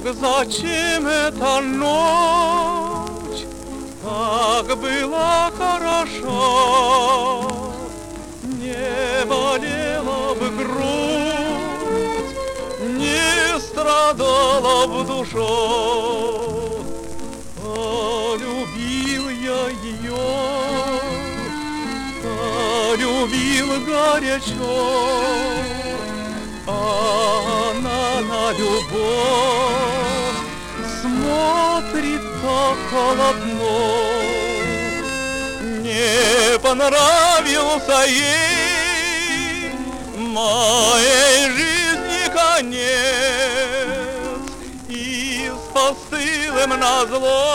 зачем эта ночь так была хороша? Не болела бы грудь, не страдала бы душа. Полюбил я ее, полюбил горячо, она на любовь смотрит так холодно. Не понравился ей моей жизни конец, и с постылым назло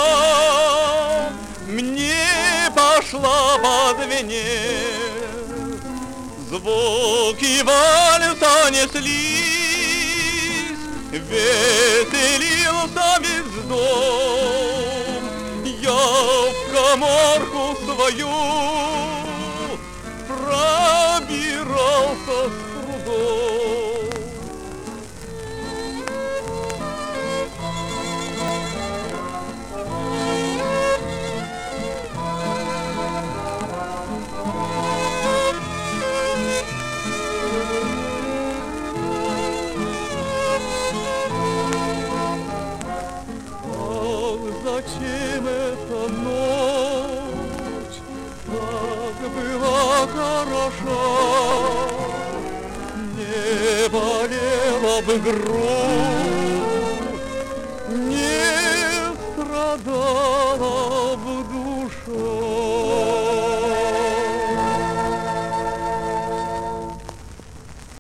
мне пошла под венец. Звуки вальса неслись, веселился весь дом. Я в каморку свою пробирался с трудом. Зачем эта ночь так была хороша? Не болела бы грудь, не страдала бы душа.